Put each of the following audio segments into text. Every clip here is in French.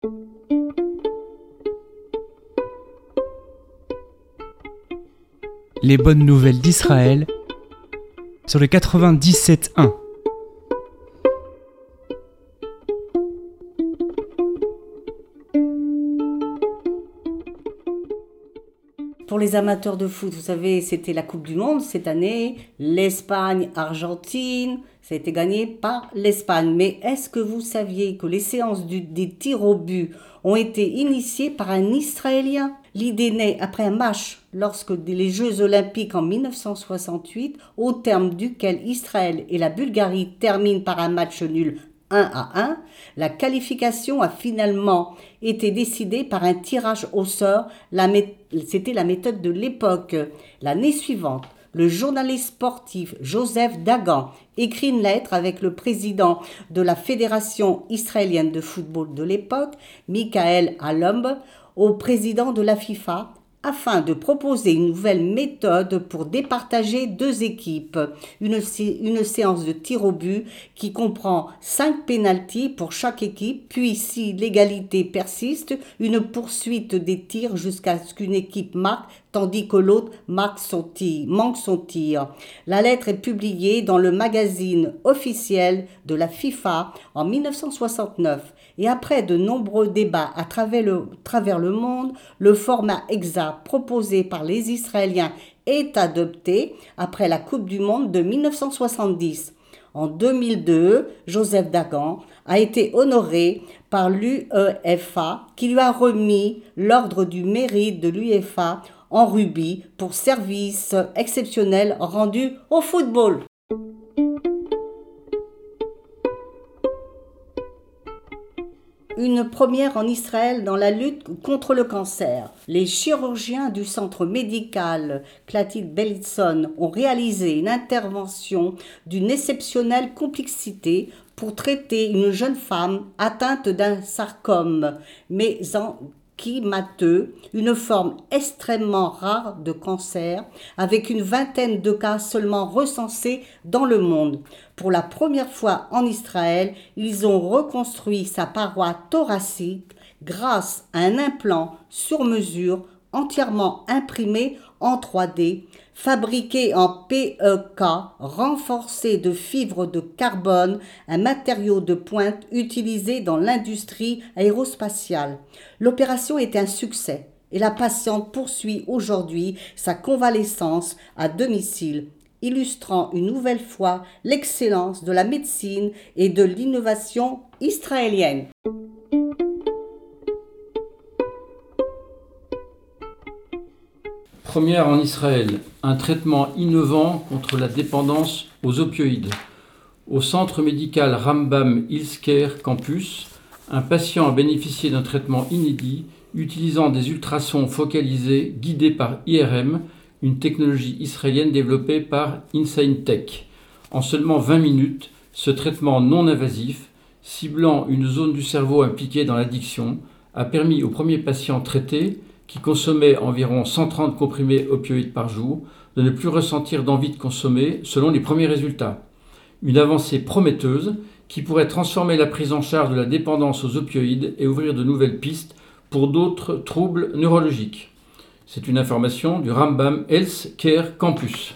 Les bonnes nouvelles d'Israël sur le 97.1. Pour les amateurs de foot, vous savez, c'était la Coupe du Monde cette année, l'Espagne, Argentine, ça a été gagné par l'Espagne. Mais est-ce que vous saviez que les séances des tirs au but ont été initiées par un Israélien ? L'idée naît après un match lorsque les Jeux Olympiques en 1968, au terme duquel Israël et la Bulgarie terminent par un match nul 1-1, la qualification a finalement été décidée par un tirage au sort. C'était la méthode de l'époque. L'année suivante, le journaliste sportif Joseph Dagan écrit une lettre avec le président de la Fédération israélienne de football de l'époque, Michael Alomb, au président de la FIFA, afin de proposer une nouvelle méthode pour départager deux équipes. Une séance de tir au but qui comprend 5 pénaltys pour chaque équipe, puis si l'égalité persiste, une poursuite des tirs jusqu'à ce qu'une équipe marque, tandis que l'autre manque son tir. La lettre est publiée dans le magazine officiel de la FIFA en 1969. Et après de nombreux débats à travers le monde, le format exact proposé par les Israéliens est adopté après la Coupe du Monde de 1970. En 2002, Joseph Dagan a été honoré par l'UEFA qui lui a remis l'ordre du mérite de l'UEFA en rugby pour service exceptionnel rendu au football. Une première en Israël dans la lutte contre le cancer. Les chirurgiens du centre médical Clatit Beilinson ont réalisé une intervention d'une exceptionnelle complexité pour traiter une jeune femme atteinte d'un sarcome mésenchymateux, une forme extrêmement rare de cancer, avec une vingtaine de cas seulement recensés dans le monde. Pour la première fois en Israël, ils ont reconstruit sa paroi thoracique grâce à un implant sur mesure entièrement imprimé en 3D, fabriqué en PEK, renforcé de fibres de carbone, un matériau de pointe utilisé dans l'industrie aérospatiale. L'opération est un succès et la patiente poursuit aujourd'hui sa convalescence à domicile, illustrant une nouvelle fois l'excellence de la médecine et de l'innovation israélienne. Première en Israël, un traitement innovant contre la dépendance aux opioïdes. Au centre médical Rambam Healthcare Campus, un patient a bénéficié d'un traitement inédit utilisant des ultrasons focalisés guidés par IRM, une technologie israélienne développée par InsignTech. En seulement 20 minutes, ce traitement non invasif, ciblant une zone du cerveau impliquée dans l'addiction, a permis au premier patient traité, qui consommait environ 130 comprimés opioïdes par jour, de ne plus ressentir d'envie de consommer selon les premiers résultats. Une avancée prometteuse qui pourrait transformer la prise en charge de la dépendance aux opioïdes et ouvrir de nouvelles pistes pour d'autres troubles neurologiques. C'est une information du Rambam Healthcare Campus.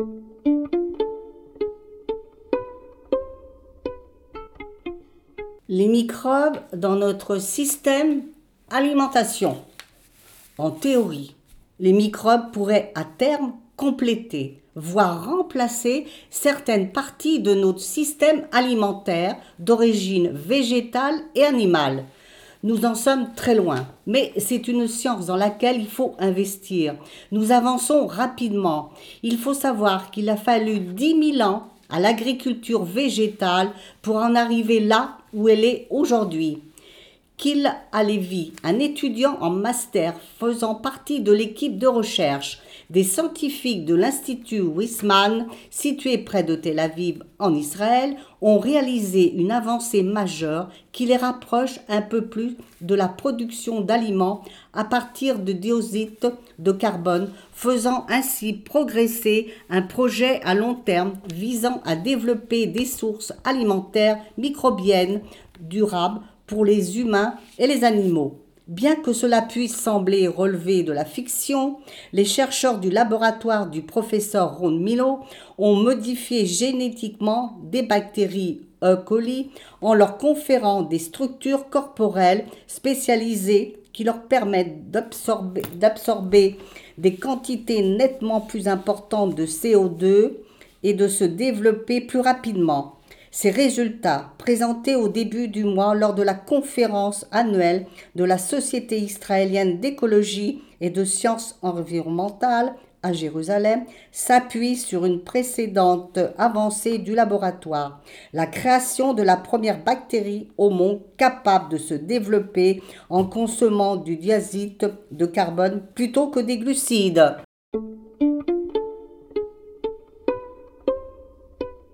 Les microbes dans notre système alimentation. En théorie, les microbes pourraient à terme compléter, voire remplacer certaines parties de notre système alimentaire d'origine végétale et animale. Nous en sommes très loin, mais c'est une science dans laquelle il faut investir. Nous avançons rapidement. Il faut savoir qu'il a fallu 10 000 ans à l'agriculture végétale pour en arriver là où elle est aujourd'hui. Qu'il Alevi, un étudiant en master faisant partie de l'équipe de recherche des scientifiques de l'Institut Weizmann, situé près de Tel Aviv en Israël, ont réalisé une avancée majeure qui les rapproche un peu plus de la production d'aliments à partir de dioxyde de carbone, faisant ainsi progresser un projet à long terme visant à développer des sources alimentaires microbiennes durables pour les humains et les animaux. Bien que cela puisse sembler relever de la fiction, les chercheurs du laboratoire du professeur Ron Milo ont modifié génétiquement des bactéries E. coli en leur conférant des structures corporelles spécialisées qui leur permettent d'absorber des quantités nettement plus importantes de CO2 et de se développer plus rapidement. Ces résultats, présentés au début du mois lors de la conférence annuelle de la Société israélienne d'écologie et de sciences environnementales à Jérusalem, s'appuient sur une précédente avancée du laboratoire, la création de la première bactérie au monde capable de se développer en consommant du dioxyde de carbone plutôt que des glucides.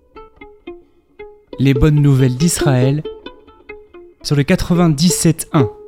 Les bonnes nouvelles d'Israël sur le 97.1.